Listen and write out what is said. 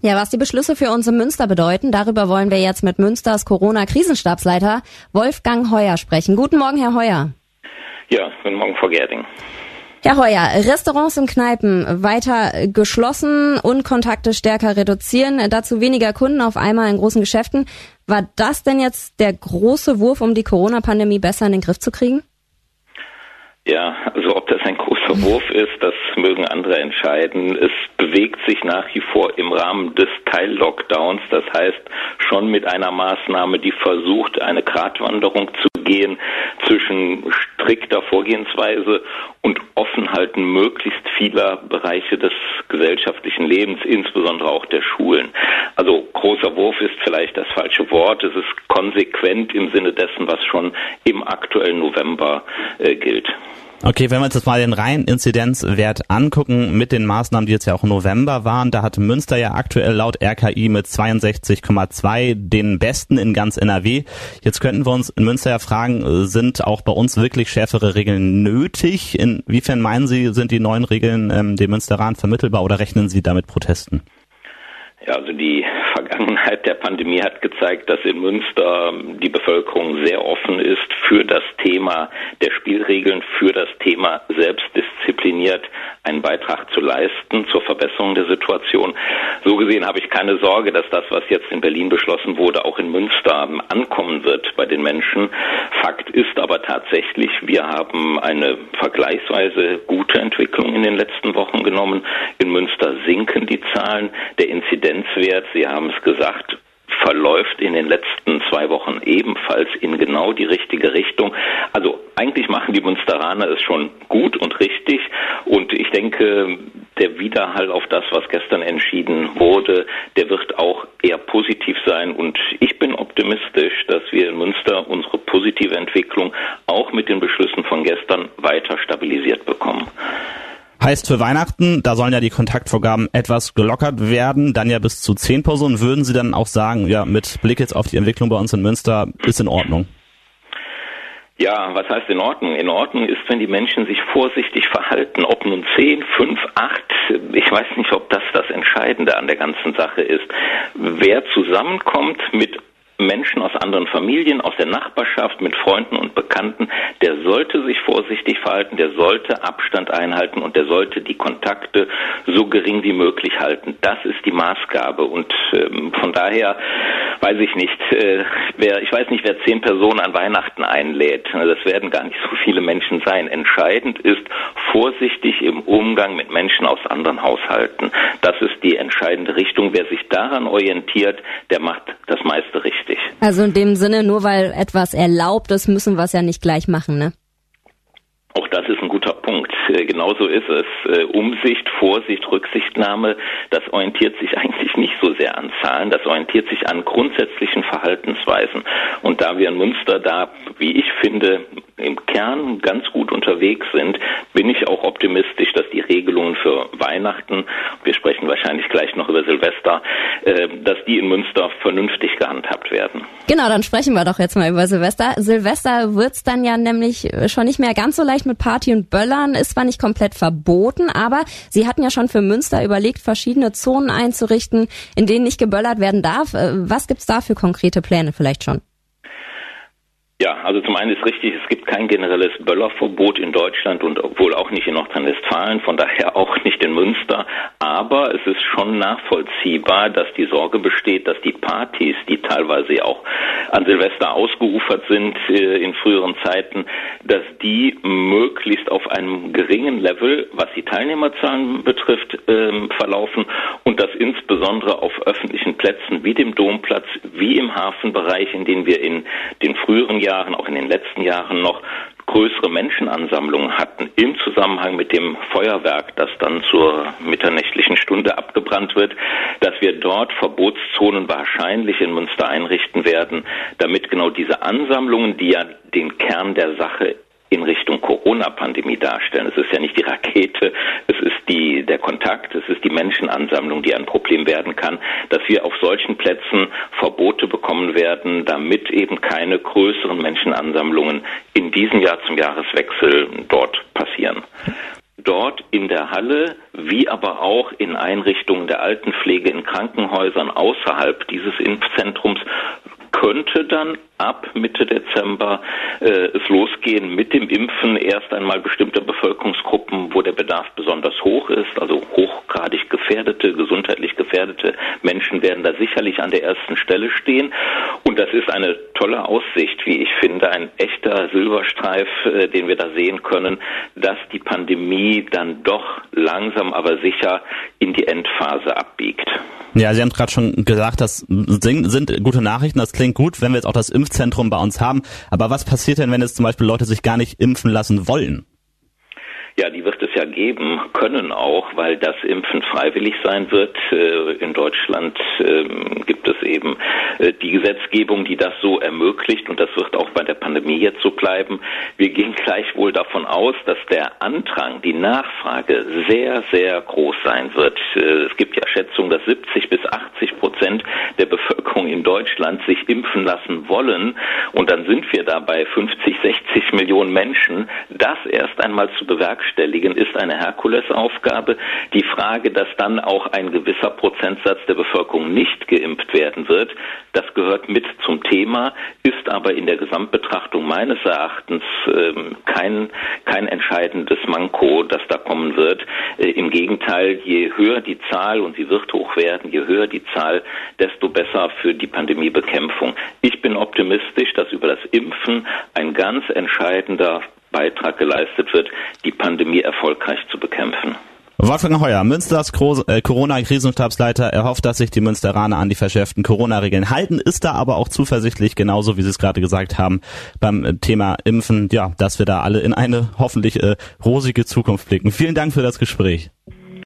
Ja, was die Beschlüsse für uns in Münster bedeuten, darüber wollen wir jetzt mit Münsters Corona-Krisenstabsleiter Wolfgang Heuer sprechen. Guten Morgen, Herr Heuer. Ja, guten Morgen, Frau Gerding. Herr Heuer, Restaurants und Kneipen weiter geschlossen und Kontakte stärker reduzieren, dazu weniger Kunden auf einmal in großen Geschäften. War das denn jetzt der große Wurf, um die Corona-Pandemie besser in den Griff zu kriegen? Ja, also ob das ein großer Wurf ist, das mögen andere entscheiden. Es bewegt sich nach wie vor im Rahmen des Teil-Lockdowns, das heißt schon mit einer Maßnahme, die versucht, eine Gratwanderung zu gehen zwischen strikter Vorgehensweise und Offenhalten möglichst vieler Bereiche des gesellschaftlichen Lebens, insbesondere auch der Schulen. Also großer Wurf ist vielleicht das falsche Wort. Es ist konsequent im Sinne dessen, was schon im aktuellen November gilt. Okay, wenn wir uns jetzt mal den reinen Inzidenzwert angucken mit den Maßnahmen, die jetzt ja auch im November waren, da hat Münster ja aktuell laut RKI mit 62,2 den besten in ganz NRW. Jetzt könnten wir uns in Münster ja fragen, sind auch bei uns wirklich schärfere Regeln nötig? Inwiefern meinen Sie, sind die neuen Regeln dem Münsteraner vermittelbar oder rechnen Sie damit Protesten? Ja, also die Vergangenheit der Pandemie hat gezeigt, dass in Münster die Bevölkerung sehr offen ist für das Thema der Spielregeln, für das Thema selbstdiszipliniert einen Beitrag zu leisten zur Verbesserung der Situation. So gesehen habe ich keine Sorge, dass das, was jetzt in Berlin beschlossen wurde, auch in Münster ankommen wird bei den Menschen. Fakt ist aber tatsächlich, wir haben eine vergleichsweise gute Entwicklung in den letzten Wochen genommen. In Münster sinken die Zahlen. Der Inzidenzwert, Sie haben es gesagt, verläuft in den letzten 2 Wochen ebenfalls in genau die richtige Richtung. Also eigentlich machen die Münsteraner es schon gut und richtig und ich denke, der Widerhall auf das, was gestern entschieden wurde, der wird auch eher positiv sein und ich bin optimistisch, dass wir in Münster unsere positive Entwicklung auch mit den Beschlüssen von gestern weiter stabilisiert bekommen. Heißt für Weihnachten, da sollen ja die Kontaktvorgaben etwas gelockert werden, dann ja bis zu 10 Personen. Würden Sie dann auch sagen, ja, mit Blick jetzt auf die Entwicklung bei uns in Münster, ist in Ordnung? Ja, was heißt in Ordnung? In Ordnung ist, wenn die Menschen sich vorsichtig verhalten, ob nun 10, 5, 8, ich weiß nicht, ob das Entscheidende an der ganzen Sache ist. Wer zusammenkommt mit Menschen aus anderen Familien, aus der Nachbarschaft, mit Freunden und Bekannten, der sollte sich vorsichtig verhalten, der sollte Abstand einhalten und der sollte die Kontakte so gering wie möglich halten. Das ist die Maßgabe und von daher weiß ich nicht, wer 10 Personen an Weihnachten einlädt. Das werden gar nicht so viele Menschen sein. Entscheidend ist, vorsichtig im Umgang mit Menschen aus anderen Haushalten. Das ist die entscheidende Richtung. Wer sich daran orientiert, der macht das meiste richtig. Also in dem Sinne, nur weil etwas erlaubt ist, müssen wir es ja nicht gleich machen, ne? Auch das ist ein guter Punkt. Genauso ist es. Umsicht, Vorsicht, Rücksichtnahme, das orientiert sich eigentlich nicht so sehr an Zahlen, das orientiert sich an grundsätzlichen Verhaltensweisen. Und da wir in Münster da, wie ich finde, im Kern ganz gut unterwegs sind, bin ich auch optimistisch, dass die Regelungen für Weihnachten, wir sprechen wahrscheinlich gleich noch über Silvester, dass die in Münster vernünftig gehandhabt werden. Genau, dann sprechen wir doch jetzt mal über Silvester. Silvester wird's dann ja nämlich schon nicht mehr ganz so leicht mit Party und Böllern, ist zwar nicht komplett verboten, aber Sie hatten ja schon für Münster überlegt, verschiedene Zonen einzurichten, in denen nicht geböllert werden darf. Was gibt's da für konkrete Pläne vielleicht schon? Ja, also zum einen ist richtig, es gibt kein generelles Böllerverbot in Deutschland und wohl auch nicht in Nordrhein-Westfalen, von daher auch nicht in Münster. Aber es ist schon nachvollziehbar, dass die Sorge besteht, dass die Partys, die teilweise auch an Silvester ausgeufert sind in früheren Zeiten, dass die möglichst auf einem geringen Level, was die Teilnehmerzahlen betrifft, verlaufen und dass insbesondere auf öffentlichen Plätzen wie dem Domplatz, wie im Hafenbereich, in denen wir in den früheren Jahren, auch in den letzten Jahren noch größere Menschenansammlungen hatten im Zusammenhang mit dem Feuerwerk, das dann zur mitternächtlichen Stunde abgebrannt wird, dass wir dort Verbotszonen wahrscheinlich in Münster einrichten werden, damit genau diese Ansammlungen, die ja den Kern der Sache in Richtung Corona-Pandemie darstellen. Es ist ja nicht die Rakete, es ist der Kontakt, es ist die Menschenansammlung, die ein Problem werden kann, dass wir auf solchen Plätzen Verbote bekommen werden, damit eben keine größeren Menschenansammlungen in diesem Jahr zum Jahreswechsel dort passieren. dort in der Halle, wie aber auch in Einrichtungen der Altenpflege, in Krankenhäusern außerhalb dieses Impfzentrums, könnte dann ab Mitte Dezember es losgehen mit dem Impfen. Erst einmal bestimmte Bevölkerungsgruppen, wo der Bedarf besonders hoch ist, also hochgradig gefährdete, gesundheitlich gefährdete Menschen werden da sicherlich an der ersten Stelle stehen. Und das ist eine tolle Aussicht, wie ich finde, ein echter Silberstreif, den wir da sehen können, dass die Pandemie dann doch langsam aber sicher in die Endphase abbiegt. Ja, Sie haben gerade schon gesagt, das sind gute Nachrichten, das klingt gut, wenn wir jetzt auch das Impfzentrum bei uns haben. Aber was passiert denn, wenn jetzt zum Beispiel Leute sich gar nicht impfen lassen wollen? Ja, die wird es ja geben können auch, weil das Impfen freiwillig sein wird. In Deutschland gibt es eben die Gesetzgebung, die das so ermöglicht, und das wird auch bei der Pandemie jetzt so bleiben. Wir gehen gleichwohl davon aus, dass der Andrang, die Nachfrage sehr, sehr groß sein wird. Es gibt ja Schätzungen, dass 70-80% der Bevölkerung in Deutschland sich impfen lassen wollen, und dann sind wir da bei 50, 60 Millionen Menschen. Das erst einmal zu bewerkstelligen ist eine Herkulesaufgabe. Die Frage, dass dann auch ein gewisser Prozentsatz der Bevölkerung nicht geimpft werden wird, das gehört mit zum Thema, ist aber in der Gesamtbetrachtung meines Erachtens kein entscheidendes Manko, das da kommen wird. Im Gegenteil, je höher die Zahl, und sie wird hoch werden, je höher die Zahl, desto besser für die Pandemiebekämpfung. Ich bin optimistisch, dass über das Impfen ein ganz entscheidender Beitrag geleistet wird, die Pandemie erfolgreich zu bekämpfen. Wolfgang Heuer, Münsters Corona-Krisenstabsleiter, erhofft, dass sich die Münsteraner an die verschärften Corona-Regeln halten, ist da aber auch zuversichtlich, genauso wie Sie es gerade gesagt haben, beim Thema Impfen, ja, dass wir da alle in eine hoffentlich rosige Zukunft blicken. Vielen Dank für das Gespräch.